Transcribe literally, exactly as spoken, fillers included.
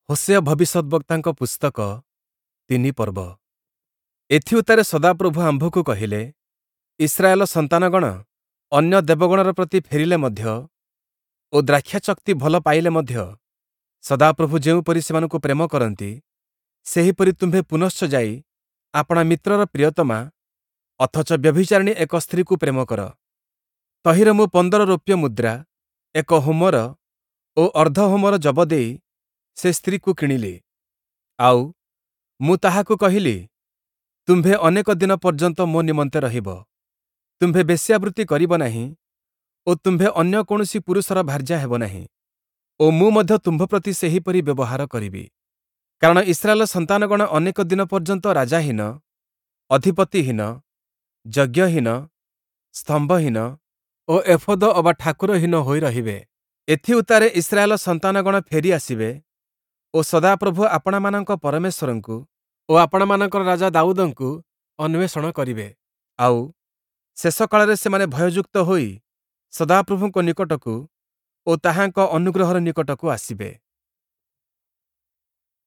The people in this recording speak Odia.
ହୋଶେୟ ଭବିଷ୍ୟଦ୍ବକ୍ତାଙ୍କ ପୁସ୍ତକ ତିନି ପର୍ବ। ଏଥି ଉତ୍ତାରେ ସଦାପ୍ରଭୁ ଆମ୍ଭକୁ କହିଲେ, ଇସ୍ରାଏଲ ସନ୍ତାନଗଣ ଅନ୍ୟ ଦେବଗଣର ପ୍ରତି ଫେରିଲେ ମଧ୍ୟ ଓ ଦ୍ରାକ୍ଷାଚକ୍ତି ଭଲ ପାଇଲେ ମଧ୍ୟ ସଦାପ୍ରଭୁ ଯେଉଁପରି ସେମାନଙ୍କୁ ପ୍ରେମ କରନ୍ତି, ସେହିପରି ତୁମ୍ଭେ ପୁନଶ୍ଚ ଯାଇ ଆପଣା ମିତ୍ରର ପ୍ରିୟତମା ଅଥଚ ବ୍ୟଭିଚାରିଣୀ ଏକ ସ୍ତ୍ରୀକୁ ପ୍ରେମ କର। ତହିଁରେ ମୁଁ ପନ୍ଦର ରୌପ୍ୟ ମୁଦ୍ରା, ଏକ ହୋମର ଓ ଅର୍ଦ୍ଧ ହୋମର ଜବ ଦେଇ ସେ ସ୍ତ୍ରୀକୁ କିଣିଲି। ଆଉ ମୁଁ ତାହାକୁ କହିଲି, ତୁମ୍ଭେ ଅନେକ ଦିନ ପର୍ଯ୍ୟନ୍ତ ମୋ ନିମନ୍ତେ ରହିବ। ତୁମ୍ଭେ ବେଶ୍ୟାବୃତ୍ତି କରିବ ନାହିଁ ଓ ତୁମ୍ଭେ ଅନ୍ୟ କୌଣସି ପୁରୁଷର ଭାର୍ଯ୍ୟା ହେବ ନାହିଁ। ଓ ମୁଁ ମଧ୍ୟ ତୁମ୍ଭ ପ୍ରତି ସେହିପରି ବ୍ୟବହାର କରିବି। କାରଣ ଇସ୍ରାଏଲ ସନ୍ତାନଗଣ ଅନେକ ଦିନ ପର୍ଯ୍ୟନ୍ତ ରାଜାହୀନ, ଅଧିପତିହୀନ, ଯଜ୍ଞହୀନ, ସ୍ତମ୍ଭହୀନ ଓ ଏଫୋଦ ଅବା ଠାକୁରହୀନ ହୋଇ ରହିବେ। ଏଥି ଉତ୍ତାରେ ଇସ୍ରାଏଲ ସନ୍ତାନଗଣ ଫେରି ଆସିବେ ଓ ସଦାପ୍ରଭୁ ଆପଣମାନଙ୍କ ପରମେଶ୍ୱରଙ୍କୁ ଓ ଆପଣମାନଙ୍କର ରାଜା ଦାଉଦଙ୍କୁ ଅନ୍ୱେଷଣ କରିବେ। ଆଉ ଶେଷ କାଳରେ ସେମାନେ ଭୟଯୁକ୍ତ ହୋଇ ସଦାପ୍ରଭୁଙ୍କ ନିକଟକୁ ଓ ତାହାଙ୍କ ଅନୁଗ୍ରହର ନିକଟକୁ ଆସିବେ।